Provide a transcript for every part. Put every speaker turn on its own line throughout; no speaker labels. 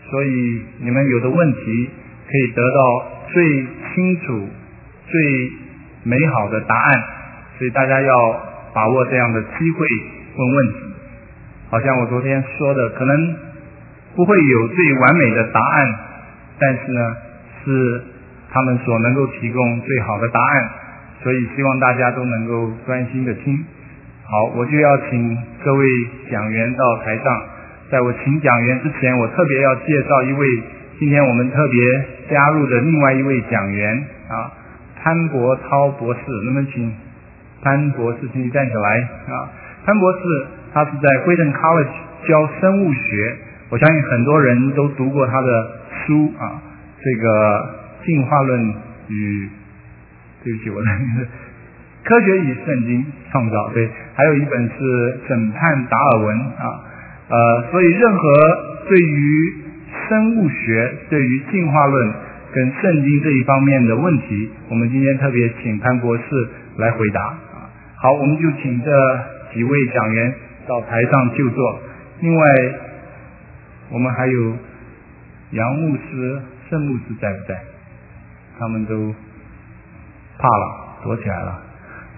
所以你们有的问题可以得到最清楚、最美好的答案，所以大家要把握这样的机会问问题。好像我昨天说的，可能不会有最完美的答案，但是呢，是他们所能够提供最好的答案，所以希望大家都能够专心的听。好，我就要请各位讲员到台上。在我请讲员之前，我特别要介绍一位今天我们特别加入的另外一位讲员啊，潘国涛博士。能不能请潘博士请你站起来啊？潘博士他是在惠顿 College 教生物学，我相信很多人都读过他的书啊，这个进化论与对不起我的科学与圣经创造，对，还有一本是审判达尔文啊。所以任何对于生物学、对于进化论跟圣经这一方面的问题，我们今天特别请潘博士来回答啊。好，我们就请这几位讲员到台上就座。另外，我们还有杨牧师、盛牧师在不在？他们都怕了，躲起来了。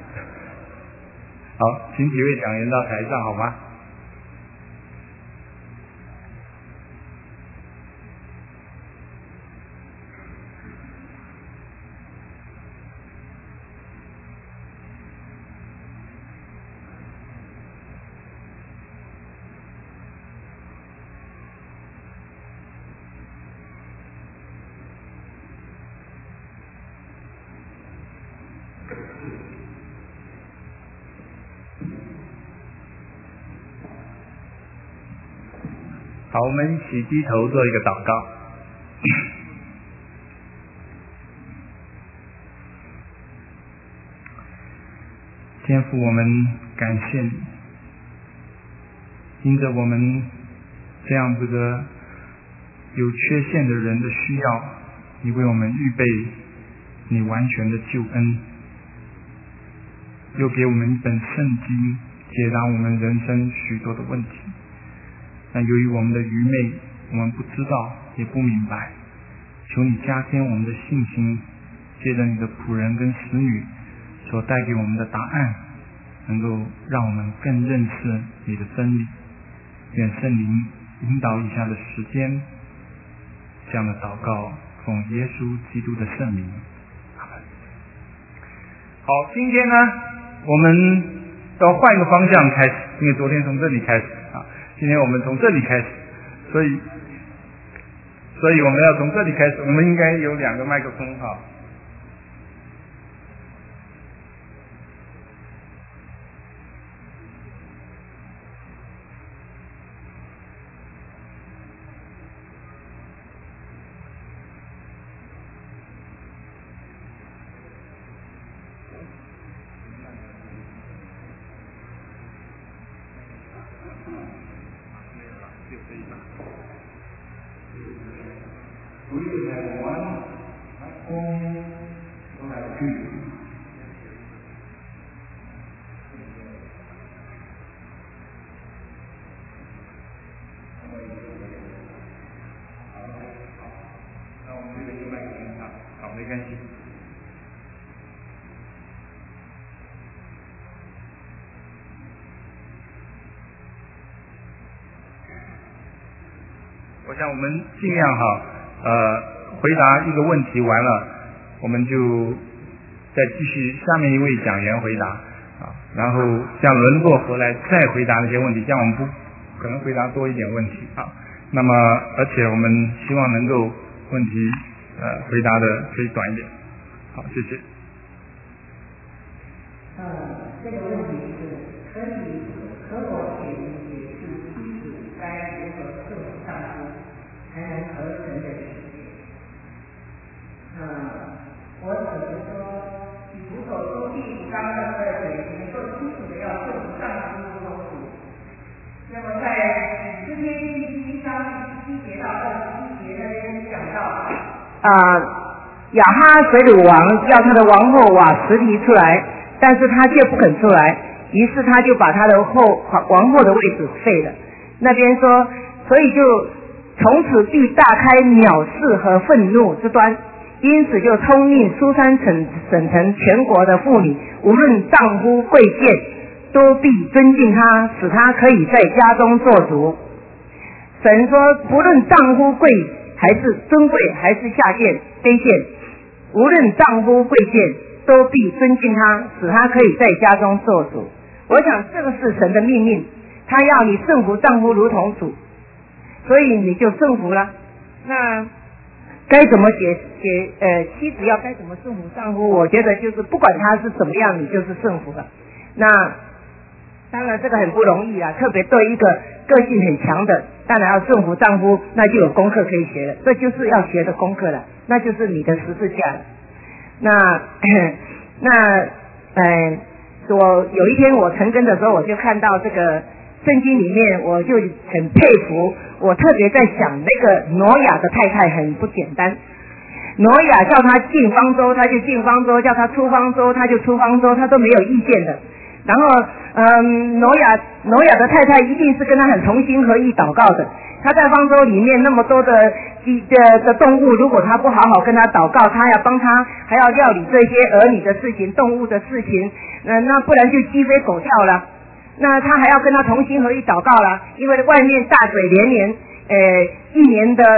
好，请几位讲员到台上好吗？好，我们一起低头做一个祷告。天父，我们感谢你，因着我们这样子的有缺陷的人的需要，你为我们预备你完全的救恩，又给我们一本圣经，解答我们人生许多的问题。但由于我们的愚昧，我们不知道也不明白，求你加添我们的信心，借着你的仆人跟使女所带给我们的答案，能够让我们更认识你的真理。愿圣灵引导以下的时间，这样的祷告奉耶稣基督的圣名。好，今天呢我们要换一个方向开始，因为昨天从这里开始啊，今天我们从这里开始，所以我们要从这里开始，我们应该有2个麦克风哈。没关系。我想我们尽量回答一个问题完了，我们就再继续下面一位讲员回答啊，然后这样轮过回来再回答那些问题，这样我们不可能回答多一点问题啊。那么而且我们希望能够问题回答的可以短一点。好，谢谢。
这个问题是可我解释妻子该如何克服丈夫才能合成的世界。我只是说，以徒手书第5章22节能够清楚的要克服丈夫的痛苦。那么在诗篇第7章17节到21节那边讲到亚哈水鲁王要他的王后瓦实提出来，但是他却不肯出来，于是他就把他的王后的位置废了。那边说，所以就
从此必大开藐视和愤怒之端，因此就冲令苏珊省城全国的妇女，无论丈夫贵贱，都必尊敬他，使他可以在家中做主。神说，不论丈夫贵还是尊贵，还是下贱卑贱，无论丈夫贵贱，都必尊敬他，使他可以在家中做主。我想这个是神的命令，他要你顺服丈夫如同主，所以你就顺服了。那该怎么妻子要该怎么顺服丈夫？我觉得就是不管他是怎么样，你就是顺服了。那当然这个很不容易啊，特别对一个个性很强的，当然要顺服丈夫，那就有功课可以学了，这就是要学的功课了，那就是你的十字架了。我有一天我晨更的时候，我就看到这个圣经里面，我就很佩服，我特别在想那个挪亚的太太很不简单。挪亚叫他进方舟，他就进方舟；叫他出方舟，他就出方舟，他都没有意见的。然后，挪亚的太太一定是跟他很同心合意祷告的。他在方舟里面那么多的动物，如果他不好好跟他祷告，他要帮他还要料理这些儿女的事情、动物的事情，那不然就鸡飞狗跳了。那他还要跟他同心合意祷告了，因为外面大水连连，一年的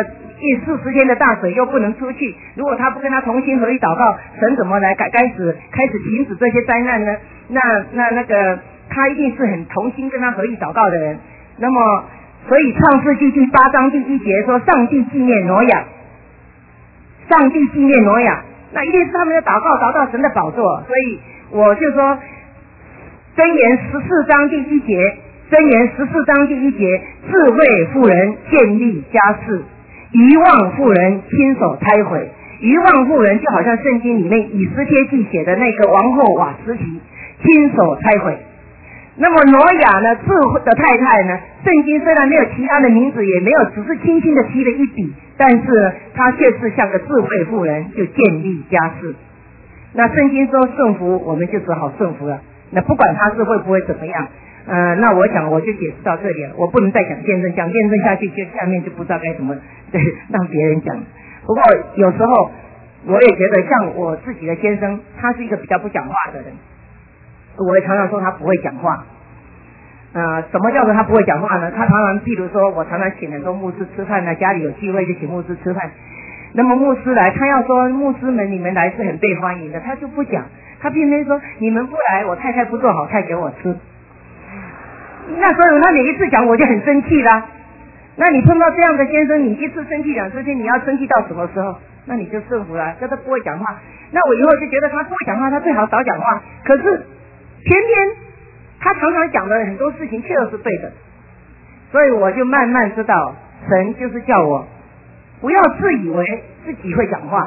40天的大水又不能出去，如果他不跟他同心合意祷告，神怎么来开始停止这些灾难呢？那个他一定是很同心跟他合意祷告的人。那么所以创世纪第8章第1节说，上帝纪念挪亚，上帝纪念挪亚，那一定是他们的祷告达到神的宝座。所以我就说箴言14章第1节，箴言14章第1节，智慧妇人建立家室，愚妄妇人亲手拆毁。愚妄妇人就好像圣经里面以斯帖记写的那个王后瓦斯提，亲手拆毁。那么挪亚呢，智慧的太太呢，圣经虽然没有其他的名字，也没有，只是轻轻的提了一笔，但是她却是像个智慧妇人，就建立家室。那圣经说顺服，我们就只好顺服了。那不管他是会不会怎么样，那我想我就解释到这里了，我不能再讲见证，讲见证下去就下面就不知道该怎么让别人讲。不过有时候我也觉得，像我自己的先生，他是一个比较不讲话的人，我也常常说他不会讲话。什么叫做他不会讲话呢？他常常譬如说，我常常请很多牧师吃饭呢，家里有聚会就请牧师吃饭。那么牧师来，他要说牧师们你们来是很被欢迎的，他就不讲，他偏偏说你们不来，我太太不做好菜给我吃。那所以他每一次讲我就很生气啦。那你碰到这样的先生，你一次生气2次气，你要生气到什么时候？那你就顺服了，叫他不会讲话。那我以后就觉得他不会讲话，他最好少讲话。可是偏偏他常常讲的很多事情确实是对的，所以我就慢慢知道，神就是叫我不要自以为自己会讲话，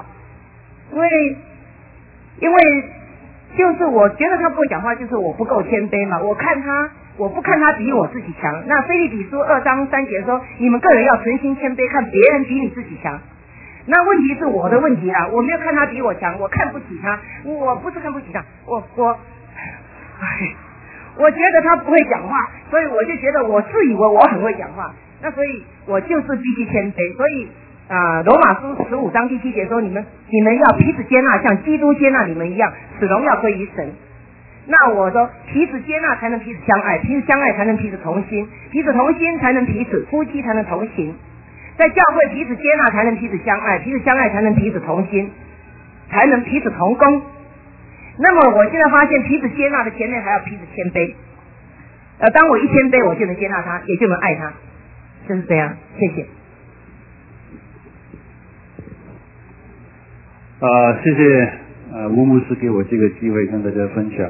因为就是我觉得他不会讲话，就是我不够谦卑嘛。我不看他比我自己强。那腓立比书2章3节说，你们个人要存心谦卑，看别人比你自己强。那问题是我的问题啊，我没有看他比我强，我看不起他，我不是看不起他，我觉得他不会讲话，所以我就觉得我自以为我很会讲话，那所以我就是必须谦卑。所以罗马书15章第7节说，你们要彼此接纳，像基督接纳你们一样，使荣耀归于神。那我说彼此接纳才能彼此相爱，彼此相爱才能彼此同心，彼此同心才能彼此夫妻才能同行。在教会彼此接纳才能彼此相爱，彼此相爱才能彼此同心，才能彼此同工。那么我现在发现彼此接纳的前面还要彼此谦卑。当我一谦卑，我就能接纳他，也就能爱他，就是这样。谢谢。
谢谢吴牧师给我这个机会跟大家分享。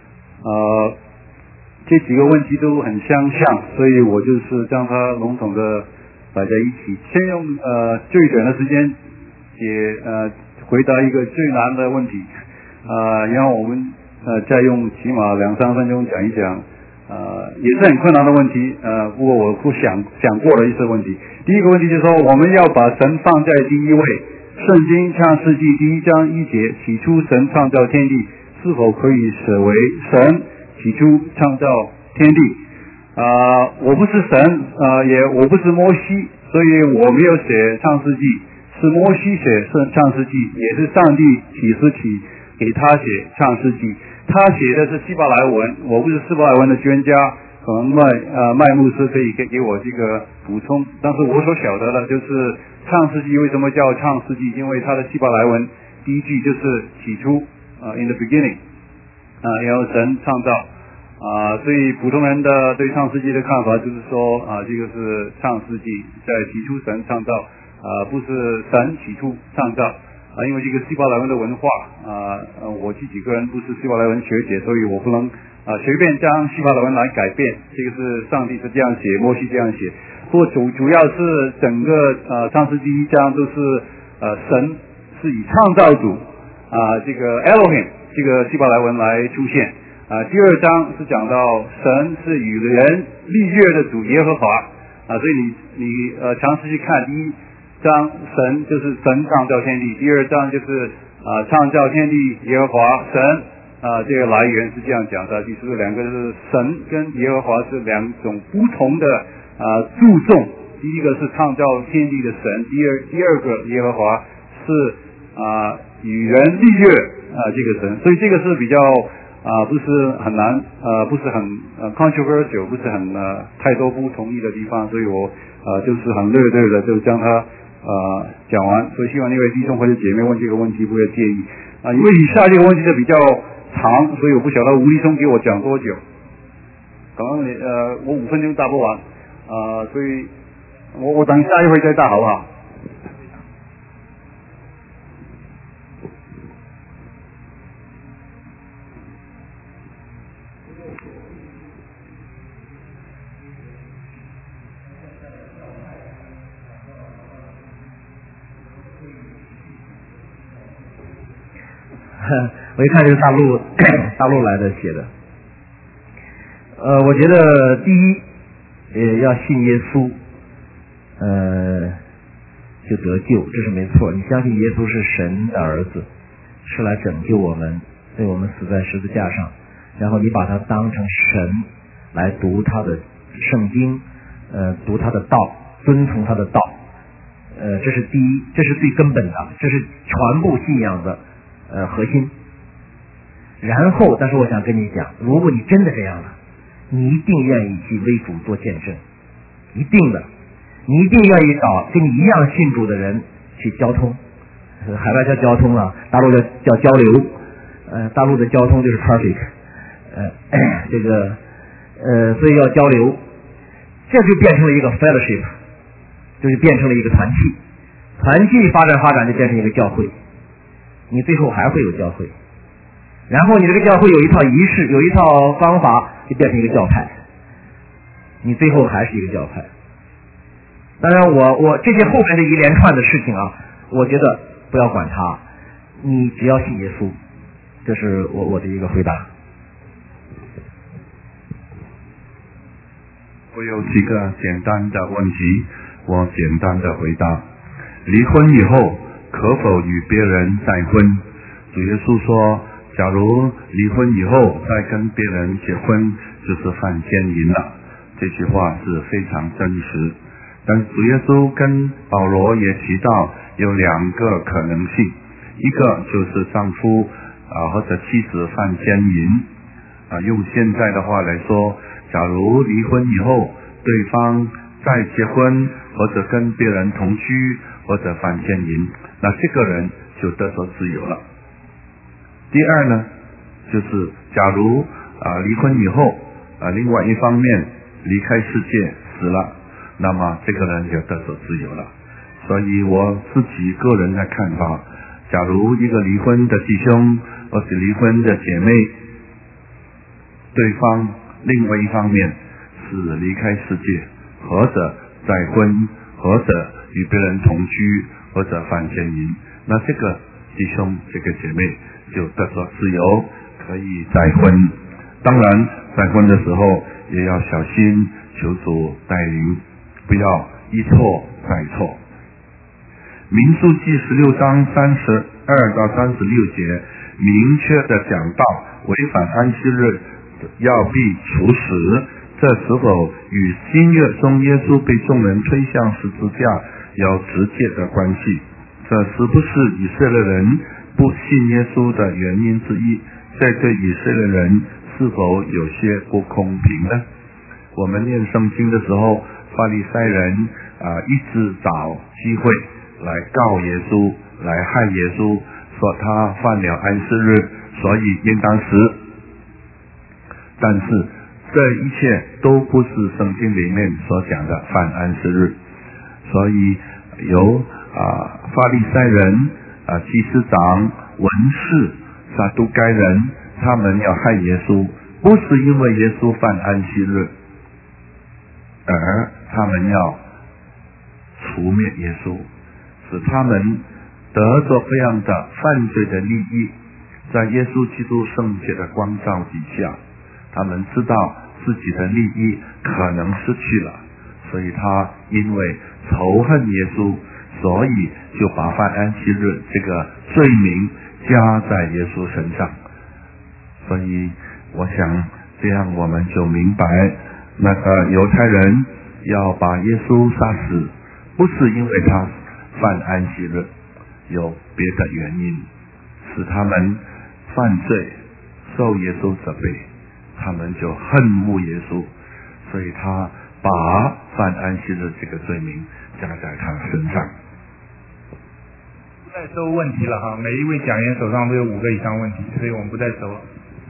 这几个问题都很相像，所以我就是将它笼统的摆在一起，先用最短的时间回答一个最难的问题，然后我们再用起码2-3分钟讲一讲也是很困难的问题，不过我不想过的一些问题。第一个问题就是说，我们要把神放在第一位。圣经创世纪第1章1节，起初神创造天地，是否可以视为神起初创造天地？我不是神，我不是摩西， 所以我没有写创世纪，是摩西写创世纪，也是上帝启示起给他写创世纪。他写的是希伯来文，我不是希伯来文的专家，可能麦牧师可以给我这个补充。但是我所晓得的就是创世纪为什么叫创世纪，因为它的希伯来文第一句就是起初in the beginning 然后神创造所以普通人的对创世纪的看法就是说这个是创世纪在起初神创造不是神起初创造因为这个希伯来文的文化我自己个人不是希伯来文学者，所以我不能随便将希伯来文来改变，这个是上帝是这样写，摩西这样写。不过主要是整个创世纪1章都是神是以创造主这个 Elohim 这个希伯来文来出现第2章是讲到神是与人立约的主耶和华所以你尝试去看第1章神就是神创造天地，第2章就是创造天地耶和华神这个来源是这样讲的，就是两个是神跟耶和华是两种不同的注重，第一个是创造天地的神，第二个耶和华是与人立约这个神，所以这个是比较不是很难不是很controversial， 不是很太多不同意的地方，所以我就是很略的就将它讲完，所以希望那位弟兄或者姐妹问这个问题不要介意因为以下这个问题是比较长，所以我不晓得吴弟兄给我讲多久，可能我5分钟答不完所以我等下一回再答好不好？
我一看就是大陆来的写的。我觉得第一，要信耶稣，就得救，这是没错。你相信耶稣是神的儿子，是来拯救我们，为我们死在十字架上，然后你把他当成神来读他的圣经，读他的道，遵从他的道，这是第一，这是最根本的，这是全部信仰的核心。然后但是我想跟你讲，如果你真的这样了，你一定愿意去为主做见证，一定的，你一定愿意找跟你一样信主的人去交通，海外叫交通大陆叫交流，大陆的交通就是 traffic， 这个所以要交流，这就变成了一个 fellowship， 就变成了一个团契，团契发展就变成一个教会，你最后还会有教会，然后你这个教会有一套仪式，有一套方法，就变成一个教派，你最后还是一个教派。当然我这些后面的一连串的事情我觉得不要管它，你只要信耶稣，这是我的一个回答。
我有几个简单的问题，我简单的回答。离婚以后可否与别人再婚？主耶稣说，假如离婚以后再跟别人结婚，就是犯奸淫了。这句话是非常真实。但主耶稣跟保罗也提到有2个可能性，一个就是丈夫或者妻子犯奸淫用现在的话来说，假如离婚以后对方再结婚或者跟别人同居或者犯奸淫，那这个人就得着自由了。第二呢，就是假如离婚以后另外一方面离开世界死了，那么这个人就得着自由了。所以我自己个人的看法，假如一个离婚的弟兄或是离婚的姐妹，对方另外一方面是离开世界或者再婚或者与别人同居或者犯奸淫，那这个弟兄这个姐妹就得着自由，可以再婚。当然再婚的时候也要小心，求主带领，不要一错再错。民数记16章32到36节明确的讲到，违反安息日要必处死， 这是否与新约中耶稣被众人推向十字架有直接的关系？这是不是以色列人不信耶稣的原因之一？这对以色列人是否有些不公平呢？我们念圣经的时候，法利赛人一直找机会来告耶稣，来害耶稣，说他犯了安息日，所以应当死。但是这一切都不是圣经里面所讲的犯安息日，所以由法利赛人、祭司长、文士、撒都该人，他们要害耶稣，不是因为耶稣犯安息日，而他们要除灭耶稣，使他们得着这样的犯罪的利益，在耶稣基督圣洁的光照底下，他们知道自己的利益可能失去了，所以他因为仇恨耶稣，所以就把犯安息日这个罪名加在耶稣身上。所以我想这样我们就明白，那个犹太人要把耶稣杀死，不是因为他犯安息日，有别的原因，使他们犯罪受耶稣责备，他们就恨恶耶稣，所以他把犯安息日这个罪名加在他身上。
不再收问题了哈，每一位讲员手上都有5个以上问题，所以我们不再收了。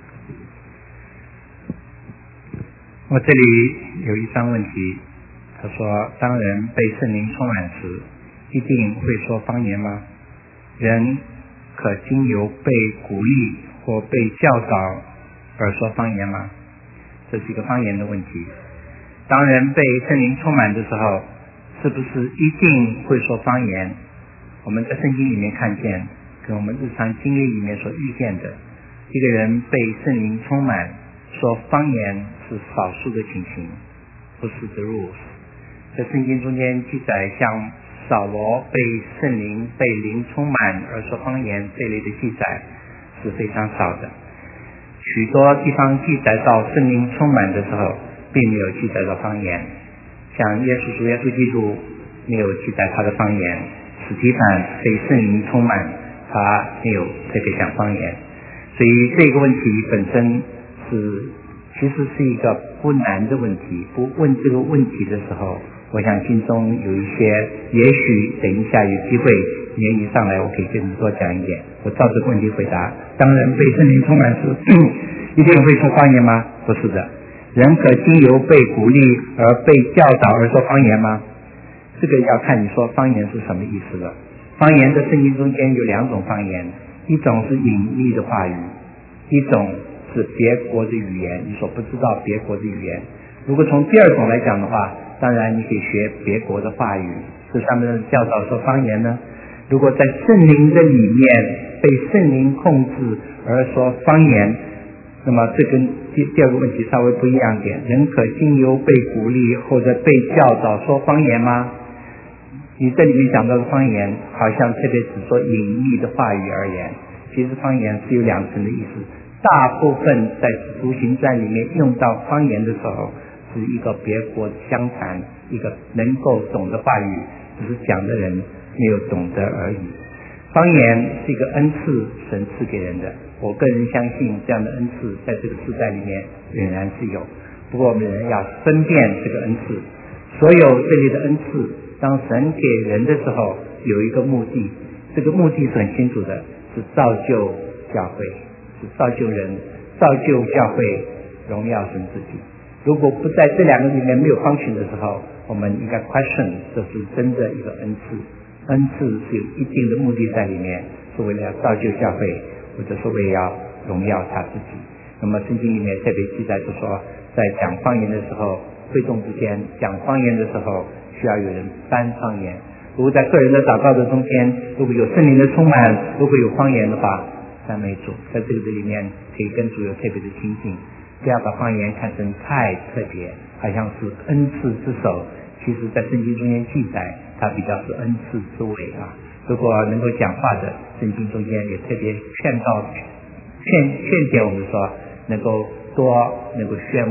我这里有一张问题，他说：当人被圣灵充满时，一定会说方言吗？人可经由被鼓励或被教导而说方言吗？这是一个方言的问题。当人被圣灵充满的时候，是不是一定会说方言？我们在圣经里面看见，跟我们日常经历里面所遇见的，一个人被圣灵充满说方言是少数的情形，不是 the rules。 在圣经中间记载，像扫罗被圣灵被灵充满而说方言这类的记载是非常少的。许多地方记载到圣灵充满的时候，并没有记载到方言，像耶稣主耶稣基督没有记载他的方言，史提反被圣灵充满，他没有特别讲方言。所以这个问题本身其实是一个不难的问题。不问这个问题的时候，我想心中有一些，也许等一下有机会言语上来，我可以跟你多讲一点。我照这个问题回答：当人被圣灵充满时，一定会说方言吗？不是的。人可经由被鼓励而被教导而说方言吗？这个要看你说方言是什么意思了。方言的圣经中间有2种方言，一种是隐秘的话语，一种是别国的语言，你所不知道别国的语言。如果从第2种来讲的话，当然你可以学别国的话语，是他们的教导说方言呢。如果在圣灵的里面被圣灵控制而说方言，那么这跟第2个问题稍微不一样点。人可经由被鼓励或者被教导说方言吗？你这里面讲到的方言好像特别只说隐秘的话语而言，其实方言是有2层的意思。大部分在使徒行传里面用到方言的时候，是一个别国相谈，一个能够懂的话语，只是讲的人没有懂得而已。方言是一个恩赐，神赐给人的。我个人相信这样的恩赐在这个时代里面仍然是有，不过我们人要分辨这个恩赐。所有这类的恩赐，当神给人的时候有一个目的，这个目的是很清楚的，是造就教会，是造就人，造就教会，荣耀神自己。如果不在这2个里面没有function的时候，我们应该 question 这是真的一个恩赐。恩赐是有一定的目的在里面，是为了要造就教会，或者是为了要荣耀他自己。那么圣经里面特别记载就说，在讲方言的时候，会众之间讲方言的时候，需要有人搬方言。如果在个人的祷告的中间，如果有圣灵的充满，如果有方言的话，赞美主，在这个里面可以跟主有特别的亲近。不要把方言看成太特别，好像是恩赐之首，其实在圣经中间记载它比较是恩赐之尾啊。如果能够讲话的，圣经中间也特别劝诫我们说，能够多能够炫目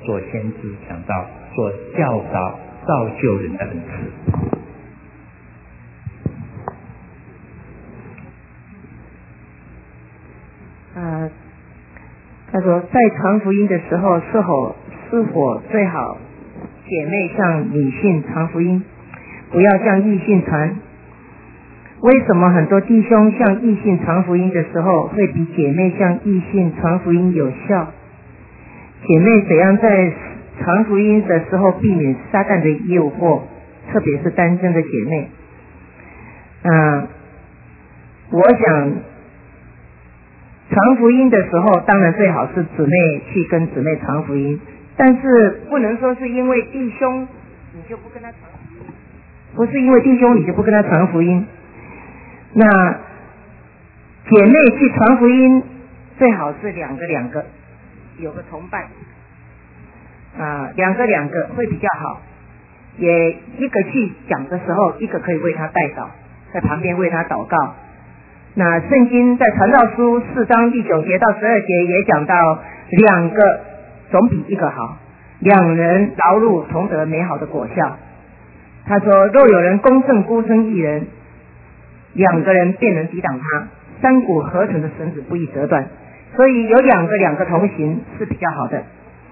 做先知讲道，做教导造就人的恩赐。
他说在传福音的时候，是否最好姐妹向女性传福音，不要向异性传？为什么很多弟兄向异性传福音的时候，会比姐妹向异性传福音有效？姐妹怎样在传福音的时候避免撒旦的诱惑，特别是单身的姐妹？我想传福音的时候，当然最好是姊妹去跟姊妹传福音，但是不能说是因为弟兄你就不跟他传福音，不是因为弟兄你就不跟他传福音。那姐妹去传福音，最好是两个有个同伴，两个会比较好。也一个去讲的时候，一个可以为他代祷，在旁边为他祷告。那圣经在传道书4章第9节到12节也讲到，两个总比一个好，两人劳碌同得美好的果效。他说，若有人公正孤身一人，两个人便能抵挡他，三股合成的绳子不易折断。所以有两个同行是比较好的。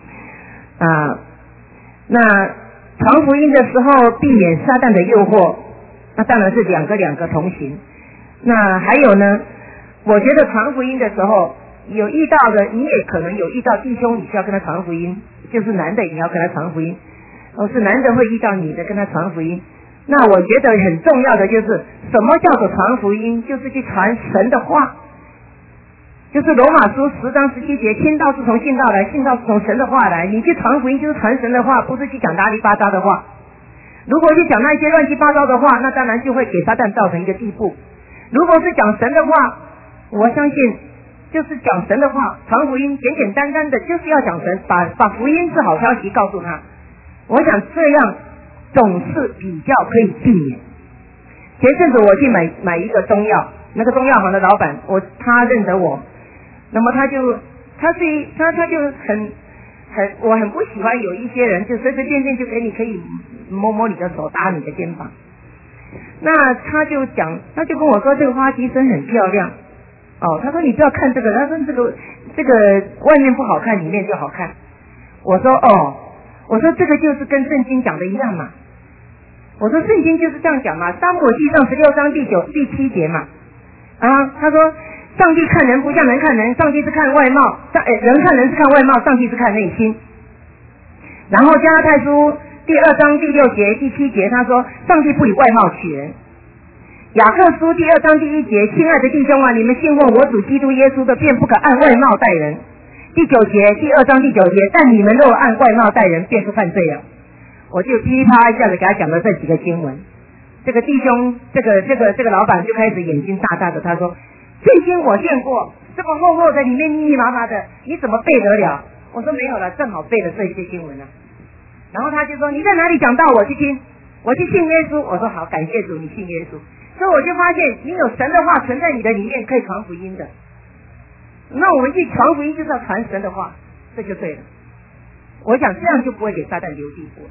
那传福音的时候避免撒旦的诱惑，那当然是两个同行。那还有呢，我觉得传福音的时候有遇到的，你也可能有遇到弟兄，你需要跟他传福音，就是男的你要跟他传福音，是男的会遇到女的跟他传福音。那我觉得很重要的就是什么叫做传福音，就是去传神的话，就是罗马书10章17节，听道是从信道来，信道是从神的话来。你去传福音就是传神的话，不是去讲拉里巴扎的话。如果去讲那些乱七八糟的话，那当然就会给撒旦造成一个地步。如果是讲神的话，我相信就是讲神的话，传福音简简单单的就是要讲神，把福音是好消息告诉他。我想这样总是比较可以避免。前阵子我去买一个中药，那个中药行的老板，他认得我，那么他就我很不喜欢有一些人就随随便便就给你可以摸摸你的手，打你的肩膀。那他就跟我说这个花旗参很漂亮。他说你不要看这个，他说这个外面不好看，里面就好看。我说这个就是跟圣经讲的一样嘛。我说圣经就是这样讲嘛，撒母耳记上16章第7节嘛。他说上帝看人不像人看人，上帝是看外貌，人看人是看外貌，上帝是看内心。然后加拉太书第2章第6节第7节，他说上帝不以外貌取人。雅各书第2章第1节，亲爱的弟兄啊，你们信奉我主基督耶稣的，便不可按外貌待人。第9节第2章第9节，但你们若按外貌待人，便是犯罪了。我就噼里啪啦一下子给他讲了这几个经文。这个弟兄，这个老板就开始眼睛大大的，他说圣经我见过，这么厚厚的，里面密密麻麻的，你怎么背得了？我说没有了，正好背了这些经文了。然后他就说你在哪里讲道，我去听，我去信耶稣。我说好，感谢主，你信耶稣。所以我就发现你有神的话存在你的里面，可以传福音的。那我们去传福音就是要传神的话，这就对了。我想这样就不会给撒旦留地步。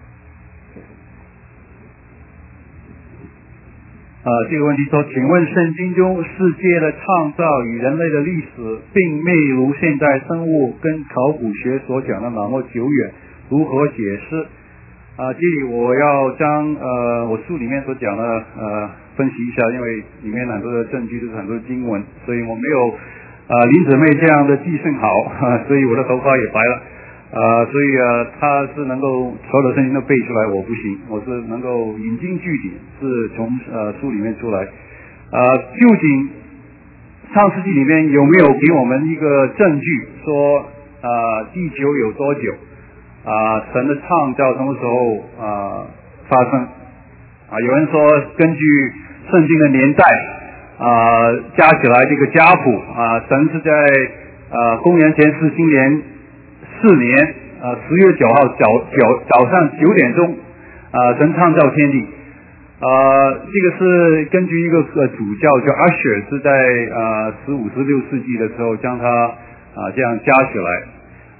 这个问题说，请问圣经中世界的创造与人类的历史，并未如现代生物跟考古学所讲的那么久远，如何解释？这里我要将我书里面所讲的分析一下，因为里面很多的证据都是很多的经文，所以我没有林姊妹这样的记性好，所以我的头发也白了。所以他是能够所有的圣经都背出来，我不行，我是能够引经据典，是从书里面出来。究竟创世纪里面有没有给我们一个证据说地球有多久？神的创造什么时候发生？有人说根据圣经的年代加起来这个家谱神是在公元前4新年4年10月9号早上9点钟神创造天地。这个是根据一个主教叫阿雪，是在15、16世纪的时候将它这样加起来。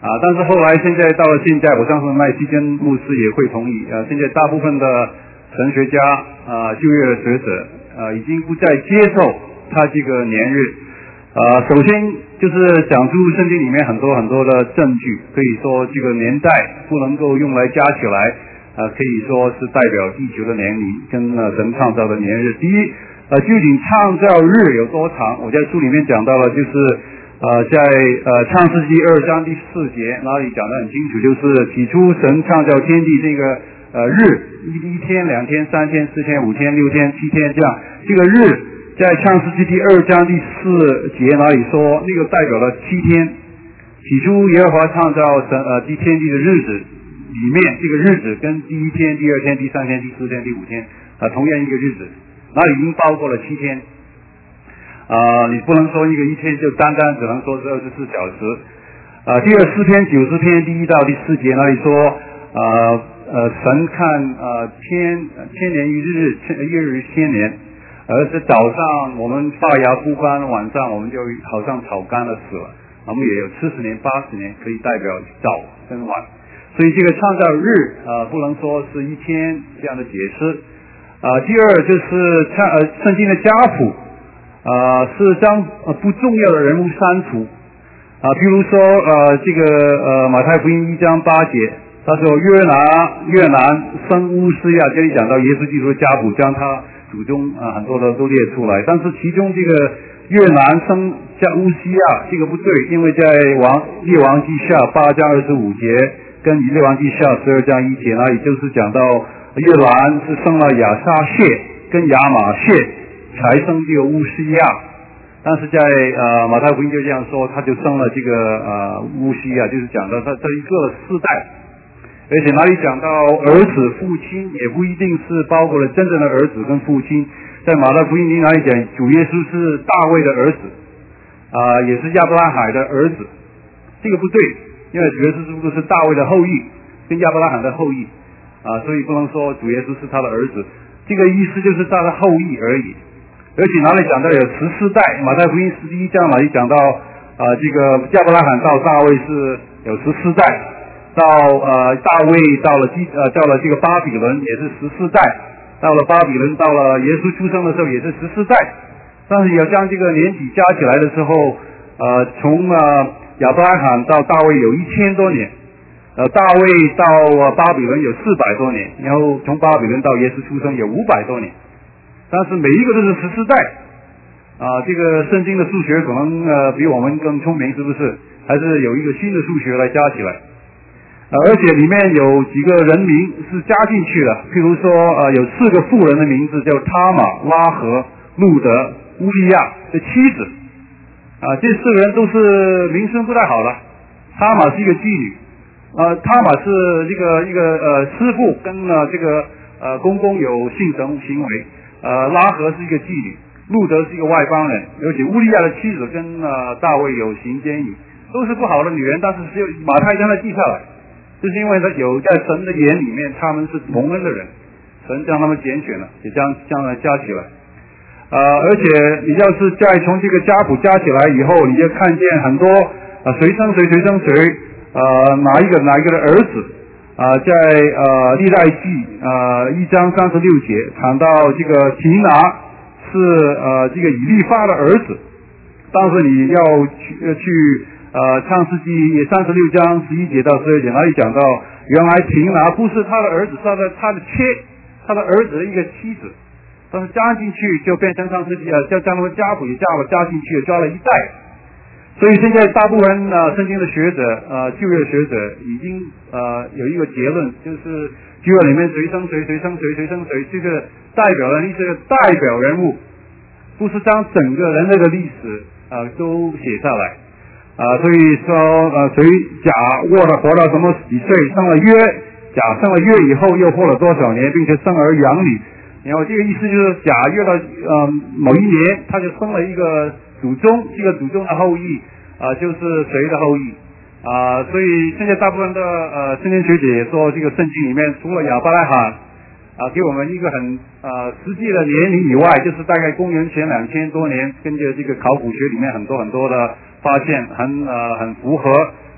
但是后来现在到了现在，我相信麦基根牧师也会同意现在大部分的神学家旧约学者已经不再接受他这个年日首先就是讲出圣经里面很多很多的证据，可以说这个年代不能够用来加起来可以说是代表地球的年龄跟神创造的年日。第一究竟创造日有多长，我在书里面讲到了，就是在创世纪2章第4节那里讲得很清楚，就是起初神创造天地这个日一天2天3天4天5天6天7天这样，这个日在创世纪第2章第4节那里说那个代表了7天，起初耶和华创造天地的日子里面，这个日子跟第1天第2天第3天第4天第5天同样一个日子，那已经包括了7天你不能说一天就单单只能说是24小时第24篇90篇第1到第4节那里说神看千年于日日于千年，而是早上我们发芽枯干，晚上我们就好像草干了死了，我们也有70年80年可以代表早跟晚，所以这个创造日不能说是1天这样的解释第二就是圣经的家谱是将不重要的人物删除譬如说这个马太福音1章8节他说约拿生乌斯亚，这里讲到耶稣基督的家谱，将他祖宗很多的都列出来，但是其中这个约拿生乌西亚这个不对，因为在列王记下8章25节跟列王记下12章1节那里就是讲到约拿是生了亚撒谢跟亚玛谢才生这个乌西亚，但是在马太福音就这样说，他就生了这个乌西亚，就是讲到他这一个世代，而且哪里讲到儿子父亲也不一定是包括了真正的儿子跟父亲，在马太福音里哪里讲主耶稣是大卫的儿子也是亚伯拉罕的儿子，这个不对，因为主耶稣是大卫的后裔跟亚伯拉罕的后裔所以不能说主耶稣是他的儿子，这个意思就是他的后裔而已。而且哪里讲到有14代，马太福音11章哪里讲到这个亚伯拉罕到大卫是有14代，到大卫到了这个巴比伦也是14代，到了巴比伦到了耶稣出生的时候也是14代，但是要将这个年纪加起来的时候从亚伯拉罕到大卫有1000多年大卫到巴比伦有400多年，然后从巴比伦到耶稣出生有500多年，但是每一个都是14代这个圣经的数学可能比我们更聪明，是不是？还是有一个新的数学来加起来而且里面有几个人名是加进去的，譬如说有4个妇人的名字叫他玛、拉合、路德、乌利亚的妻子这4个人都是名声不太好了。他玛是一个妓女他玛是一个师傅跟这个公公有性行为拉合是一个妓女，路德是一个外邦人，而且乌利亚的妻子跟大卫有行奸淫，都是不好的女人，但是只有马太将它记下来，就是因为他有在神的眼里面他们是蒙恩的人，神将他们拣选了，也将他加起来而且你要是再从这个家谱加起来以后，你就看见很多谁生谁哪一个的儿子在历代记1章36节谈到这个提拿是这个以利法的儿子，但是你要去创世纪36章11节到12节哪里讲到原来提拿不是他的儿子，是他的他的儿子的一个妻子，但是加进去就变成创世纪将他们家谱也加进去加了1代，所以现在大部分圣经的学者旧约学者已经有一个结论，就是旧约里面谁生谁，这个代表人物，这个代表人物不是将整个人类的历史都写下来所以说谁甲活到什么几岁，生了约，甲生了约以后又活了多少年，并且生儿养女，然后这个意思就是甲约到某一年他就生了一个祖宗，这个祖宗的后裔就是谁的后裔所以现在大部分的圣经学者也说，这个圣经里面除了亚伯拉罕给我们一个很实际的年龄以外，就是大概公元前2000多年，跟着这个考古学里面很多的发现很符合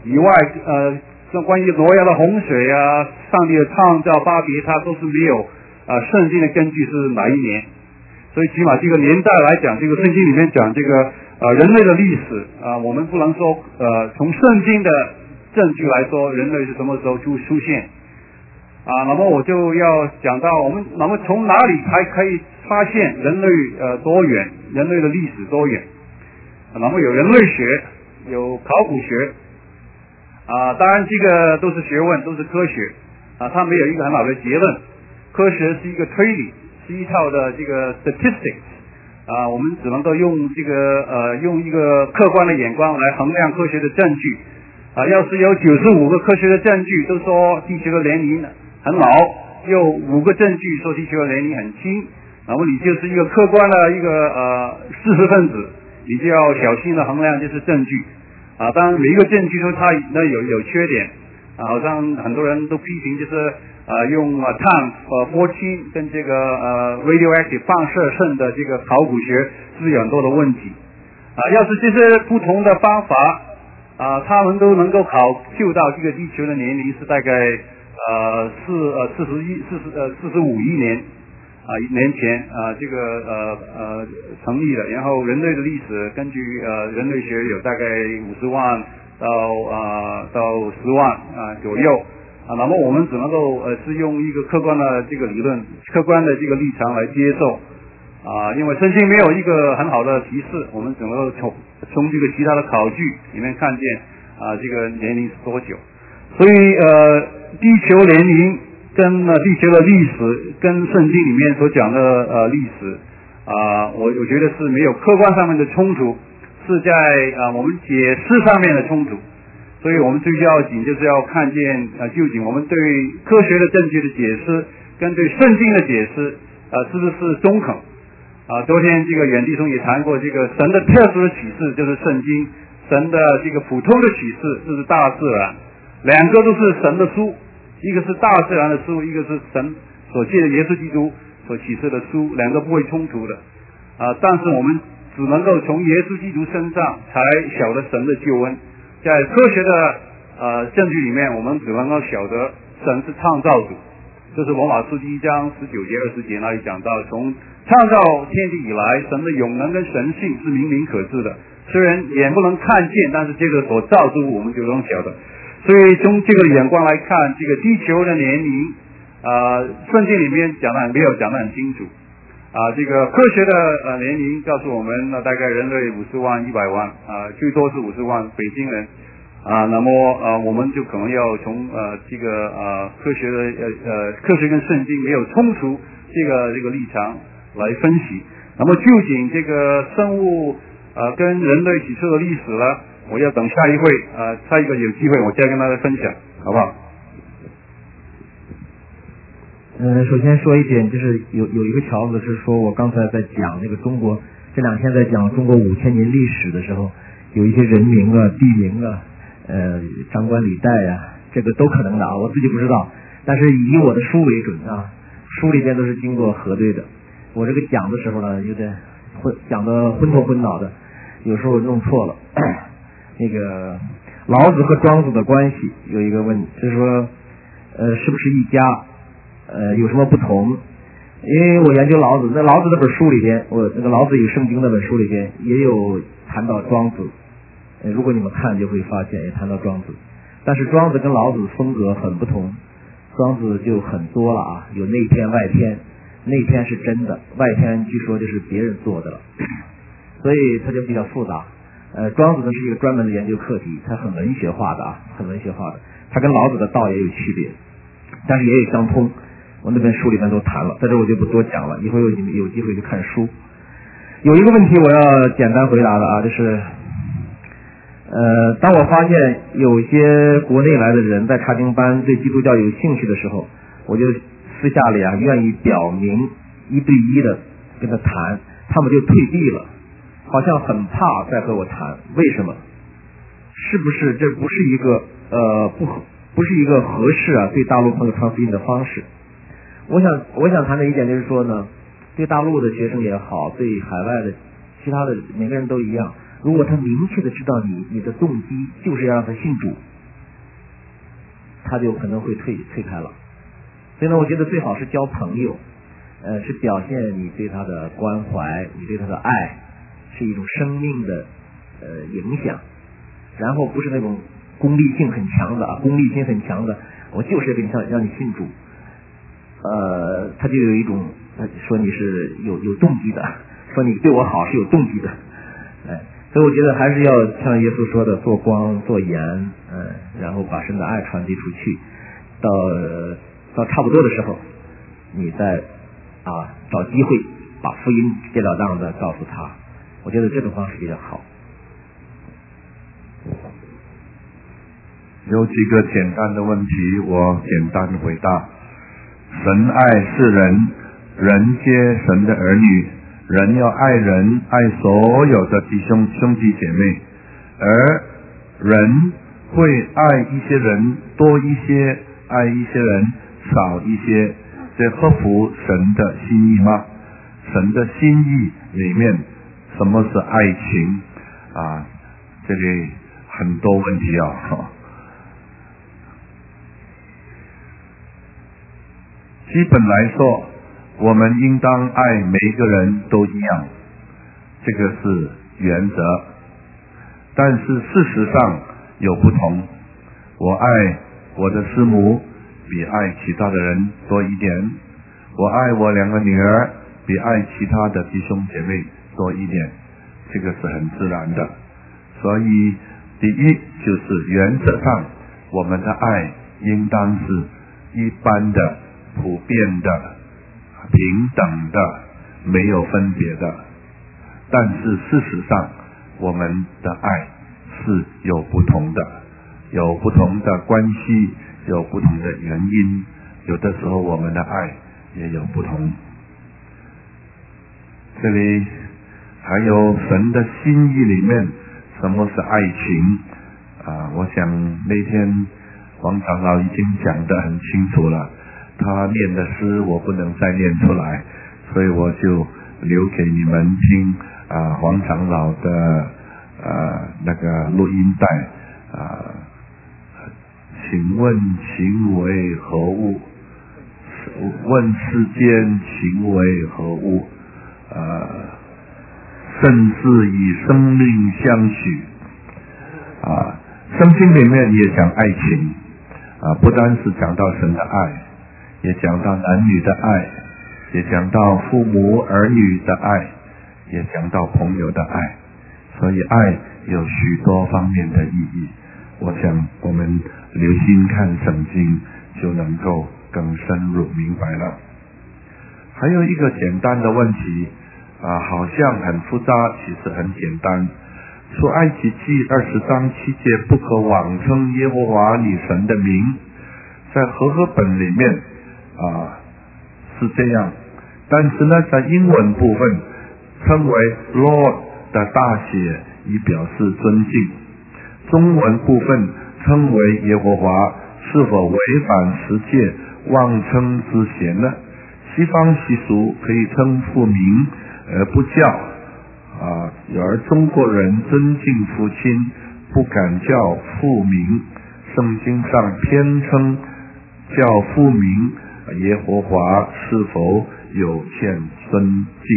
以外，关于挪亚的洪水啊，上帝的创造、巴别他都是没有圣经的根据是哪一年。所以起码这个年代来讲，这个圣经里面讲这个人类的历史我们不能说从圣经的证据来说人类是什么时候出现那么我就要讲到那么从哪里才可以发现人类多远，人类的历史多远。那么有人类学，有考古学当然这个都是学问，都是科学它没有一个很好的结论。科学是一个推理，是一套的这个 statistics我们只能够用这个用一个客观的眼光来衡量科学的证据要是有95个科学的证据都说地球的年龄很老，有5个证据说地球的年龄很轻，那么你就是一个客观的一个知识分子，你就要小心的衡量这些证据当然每一个证据都它有缺点好像很多人都批评就是用碳14跟这个radioactive 放射性的这个考古学是有很多的问题要是这些不同的方法他们都能够考究到这个地球的年龄是大概45亿年年前这个成立的，然后人类的历史根据人类学有大概50万到10万左右那么我们只能够是用一个客观的这个理论，客观的这个立场来接受因为圣经没有一个很好的提示，我们只能够从这个其他的考据里面看见这个年龄是多久。所以地球年龄跟地球的历史跟圣经里面所讲的历史我觉得是没有客观上面的冲突，是在我们解释上面的冲突。所以我们最要紧就是要看见究竟我们对科学的证据的解释跟对圣经的解释是不是中肯昨天这个远弟兄也谈过，这个神的特殊的启示就是圣经，神的这个普通的启示就是大自然，两个都是神的书，一个是大自然的书，一个是神所借的耶稣基督所启示的书，两个不会冲突的但是我们只能够从耶稣基督身上才晓得神的救恩。在科学的证据里面，我们只能够晓得神是创造主，这是罗马书第1章19节20节那里讲到，从创造天地以来，神的永能跟神性是明明可知的，虽然眼不能看见，但是这个所造之物我们就能晓得。所以从这个眼光来看，这个地球的年龄圣经里面讲的没有讲得很清楚这个科学的年龄告诉我们大概人类50万100万最多是50万北京人那么我们就可能要从这个科学的科学跟圣经没有冲突这个立场来分析。那么究竟这个生物跟人类起初的历史呢，我要等下一会下一个有机会我再跟大家分享，好不好？
首先说一点，就是有一个条子是说，我刚才在讲那个中国这2天在讲中国5000年历史的时候，有一些人名地名张冠李戴这个都可能的我自己不知道，但是以我的书为准书里边都是经过核对的。我这个讲的时候呢，有点讲的昏头昏脑的，有时候弄错了。那个老子和庄子的关系有一个问题，就是说是不是一家有什么不同？因为我研究老子，那老子这本书里边，我那个老子与圣经那本书里边也有谈到庄子，如果你们看就会发现也谈到庄子，但是庄子跟老子风格很不同，庄子就很多了有内篇外篇，内篇是真的，外篇据说就是别人做的了，所以它就比较复杂。庄子呢是一个专门的研究课题，它很文学化的很文学化的，它跟老子的道也有区别，但是也有相通。我那本书里面都谈了，在这我就不多讲了，以后你们有机会去看书。有一个问题我要简单回答的就是当我发现有些国内来的人在查经班对基督教有兴趣的时候，我就私下里愿意表明1对1的跟他谈，他们就退避了，好像很怕再和我谈。为什么？是不是这不是一个不是一个合适对大陆朋友传福音的方式？我想谈的一点就是说呢，对大陆的学生也好，对海外的其他的每个人都一样，如果他明确的知道你的动机就是要让他信主， 他就可能会退开了。所以呢，我觉得最好是交朋友，是表现你对他的关怀，你对他的爱，是一种生命的影响，然后不是那种功利性很强的功利心很强的，我就是让你信主，他就有一种说你是有动机的，说你对我好是有动机的，所以我觉得还是要像耶稣说的，做光做盐，然后把神的爱传递出去，到差不多的时候，你再找机会把福音直截了当的告诉他，我觉得这种方式比较好。
有几个简单的问题，我简单回答。神爱世人，人皆神的儿女，人要爱人，爱所有的兄弟姐妹，而人会爱一些人多一些，爱一些人少一些，这合乎神的心意吗？神的心意里面什么是爱情这里很多问题基本来说，我们应当爱每一个人都一样，这个是原则。但是事实上有不同，我爱我的师母比爱其他的人多一点，我爱我2个女儿比爱其他的弟兄姐妹多一点，这个是很自然的。所以第一就是原则上我们的爱应当是一般的、普遍的、平等的，没有分别的。但是事实上我们的爱是有不同的，有不同的关系，有不同的原因，有的时候我们的爱也有不同。这里还有神的心意里面什么是爱情我想那天王长老已经讲得很清楚了，他念的诗我不能再念出来，所以我就留给你们听王长老的那个录音带请问情为何物？问世间情为何物？甚至以生命相许圣经里面也讲爱情不单是讲到神的爱，也讲到男女的爱，也讲到父母儿女的爱，也讲到朋友的爱，所以爱有许多方面的意义。我想我们留心看圣经就能够更深入明白了。还有一个简单的问题好像很复杂，其实很简单。出埃及记20章7节，不可妄称耶和华你神的名，在和合本里面是这样，但是呢在英文部分称为 Lord 的大写以表示尊敬，中文部分称为耶和华，是否违反十诫妄称之嫌呢？西方习俗可以称父名而不叫而中国人尊敬父亲不敢叫父名，圣经上偏称叫父名耶和华，是否有欠尊敬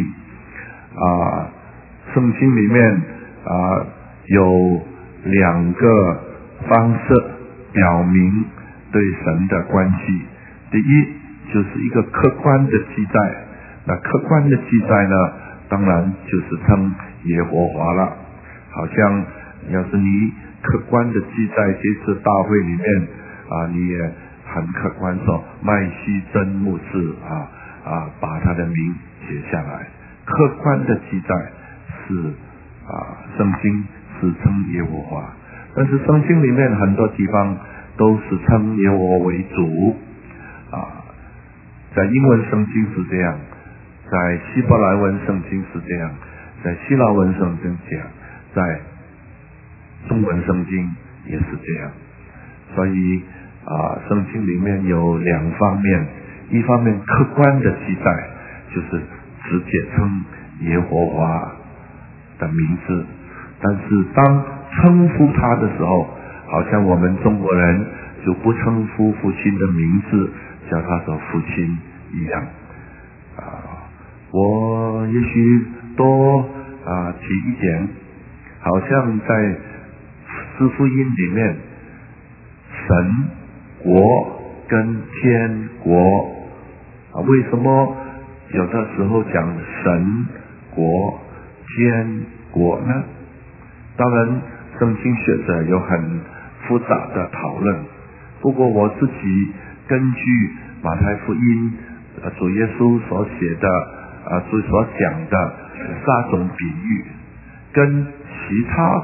圣经里面有2个方式表明对神的关系。第一就是一个客观的记载，那客观的记载呢当然就是称耶和华了。好像要是你客观的记在这次大会里面你也很客观说麦西真牧师把他的名写下来，客观的记载是圣经是称耶和华，但是圣经里面很多地方都是称耶和华为主在英文圣经是这样，在希伯来文圣经是这样，在希腊文圣经这样，在中文圣经也是这样。所以圣经里面有2方面，一方面客观的记载就是直接称耶和华的名字，但是当称呼他的时候，好像我们中国人就不称呼父亲的名字，叫他做父亲一样。我也许多提一点，好像在四福音里面，神国跟天国为什么有的时候讲神国天国呢？当然圣经学者有很复杂的讨论，不过我自己根据马太福音主耶稣所写的主所讲的3种比喻，跟其他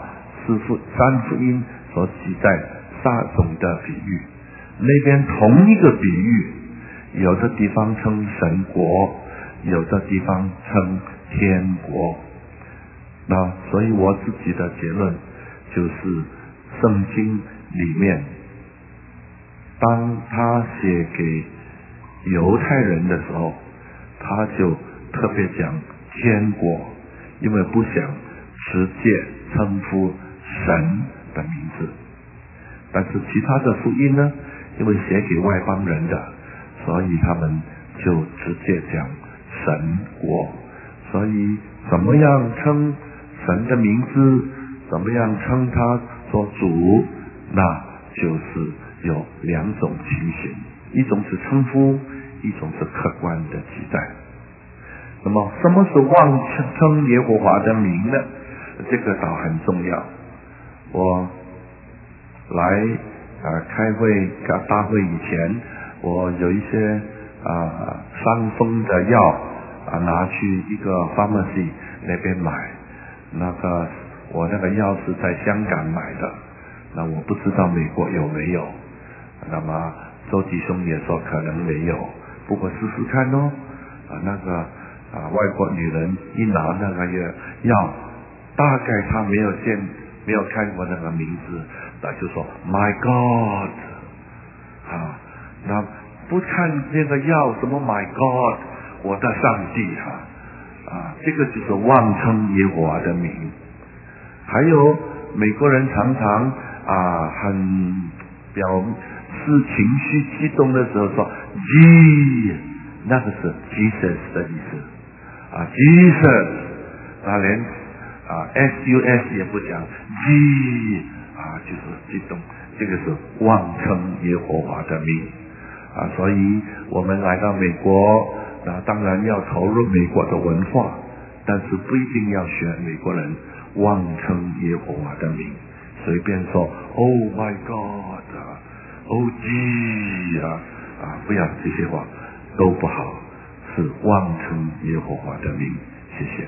3福音所记载3种的比喻，那边同一个比喻，有的地方称神国，有的地方称天国。那所以我自己的结论就是圣经里面当他写给犹太人的时候，他就特别讲天国，因为不想直接称呼神的名字。但是其他的福音呢，因为写给外邦人的，所以他们就直接讲神国。所以怎么样称神的名字，怎么样称他做主，那就是有2种情形，一种是称呼，一种是客观的记载。那么什么是妄称耶和华的名呢？这个倒很重要。我来开会大会以前，我有一些伤风的药拿去一个 pharmacy 那边买，我那个药是在香港买的，那我不知道美国有没有，那么周弟兄也说可能没有，不过试试看哦。外国女人一拿那个药，大概她没有看过那个名字，那就说 My God 那不看那个药什么 My God 我的上帝这个就是妄称耶和华的名。还有美国人常常很表示情绪激动的时候说 G， 那个是 Jesus 的意思Jesus， 连SUS 也不讲 G 就是激动，这个是妄称耶和华的名所以我们来到美国，当然要投入美国的文化，但是不一定要学美国人妄称耶和华的名，随便说 Oh my God Oh G 不要这些话都不好，是妄称耶和华的名。谢谢。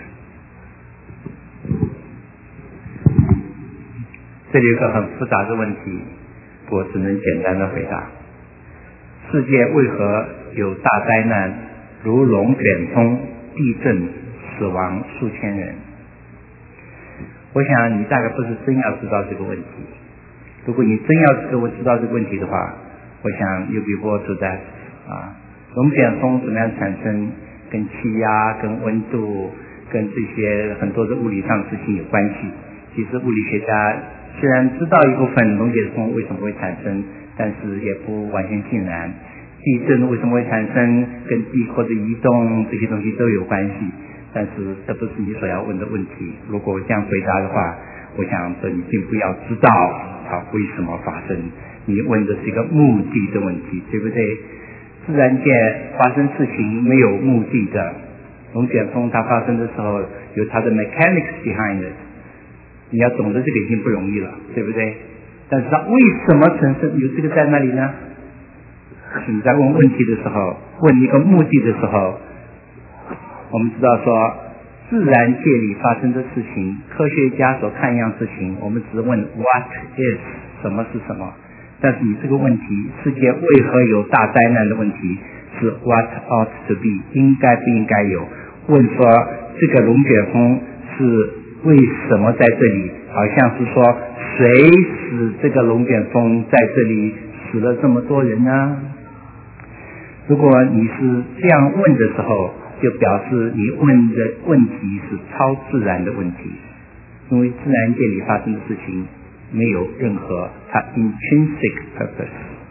这里有个很复杂的问题，我只能简单的回答。世界为何有大灾难，如龙卷风、地震，死亡数千人？我想你大概不是真要知道这个问题。如果你真要知道这个问题的话，我想 you be bored to death 龙卷风怎么样产生，跟气压、跟温度、跟这些很多的物理上的事情有关系。其实物理学家虽然知道一部分龙卷风为什么会产生，但是也不完全尽然。地震为什么会产生，跟地壳的移动这些东西都有关系，但是这不是你所要问的问题。如果这样回答的话，我想说你并不要知道它为什么发生，你问的是一个目的的问题，对不对？自然界发生事情没有目的的，龙卷风它发生的时候有它的 mechanics behind it， 你要懂得这个已经不容易了，对不对？但是它为什么产生，有这个在那里呢？你在问问题的时候，问一个目的的时候，我们知道说自然界里发生的事情，科学家所看样事情，我们只问 what is 什么是什么，但是你这个问题，世界为何有大灾难的问题是 what ought to be 应该不应该有，问说这个龙卷风是为什么在这里，好像是说谁使这个龙卷风在这里死了这么多人呢？如果你是这样问的时候，就表示你问的问题是超自然的问题，因为自然界里发生的事情没有任何它 intrinsic purpose，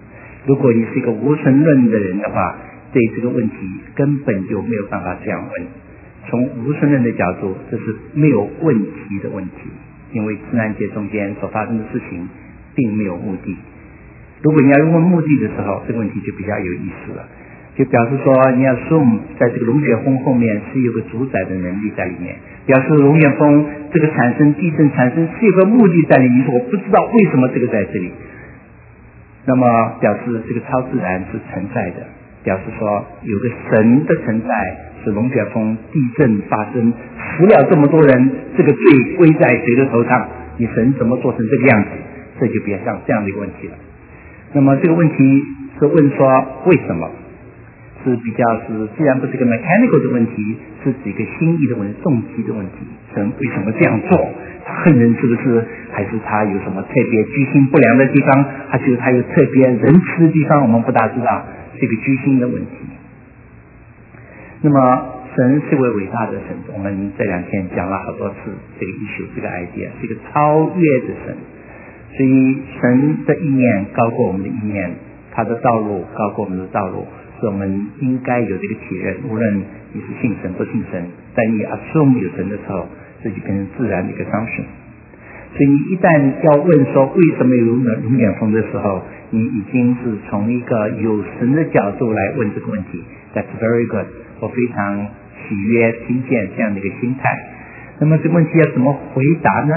如果你是一个无神论的人的话，对这个问题根本就没有办法这样问。从无神论的角度，这是没有问题的问题，因为自然界中间所发生的事情并没有目的。如果你要问目的的时候，这个问题就比较有意思了，就表示说你要 assume 在这个龙卷风后面是有个主宰的能力在里面，表示龙卷风这个产生地震产生是有个目的在里面，我不知道为什么这个在这里，那么表示这个超自然是存在的，表示说有个神的存在，是龙卷风地震发生死了这么多人，这个罪归在谁的头上，你神怎么做成这个样子，这就比较像这样的一个问题了。那么这个问题是问说为什么，是比较是既然不是一个 mechanical 的问题，是指一个心意的问题，动机的问题，神为什么这样做，他恨人是不是，还是他有什么特别居心不良的地方，还是他有特别仁慈的地方，我们不大知道，是一个居心的问题。那么神是位伟大的神，我们这2天讲了好多次这个 issue 这个 idea， 是一个超越的神，所以神的意念高过我们的意念，他的道路高过我们的道路，所以我们应该有这个体认，无论你是信神不信神，在你 assume 有神的时候，这就变成自然的一个 assumption。所以你一旦要问说为什么有龙卷风的时候，你已经是从一个有神的角度来问这个问题， That's very good， 我非常喜悦听见这样的一个心态。那么这个问题要怎么回答呢？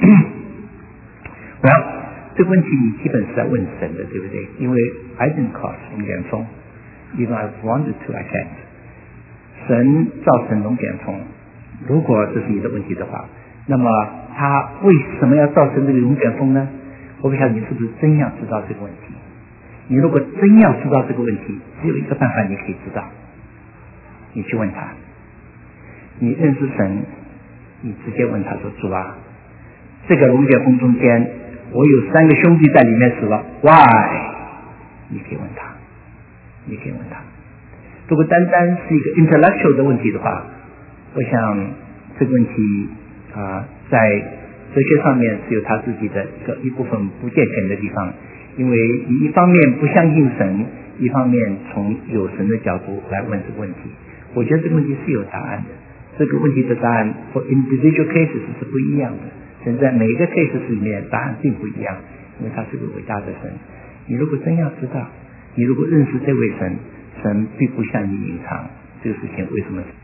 这个问题你基本是在问神的，对不对？因为 I didn't cause 龙卷风，even I wanted to, I can't。 神造成龙卷风，如果这是你的问题的话，那么他为什么要造成这个龙卷风呢？我不晓得你是不是真要知道这个问题。你如果真要知道这个问题，只有一个办法你可以知道，你去问他。你认识神，你直接问他说，主啊，这个龙卷风中间我有3个兄弟在里面死了 ，why？ 你可以问他，你可以问他。如果单单是一个 intellectual 的问题的话，我想这个问题在哲学上面是有他自己的一部分不健全的地方，因为你一方面不相信神，一方面从有神的角度来问这个问题。我觉得这个问题是有答案的，这个问题的答案 for individual cases 是不一样的，神在每一个 cases 里面答案并不一样，因为他是个伟大的神。你如果真要知道，你如果认识这位神，神并不向你隐藏这个事情为什么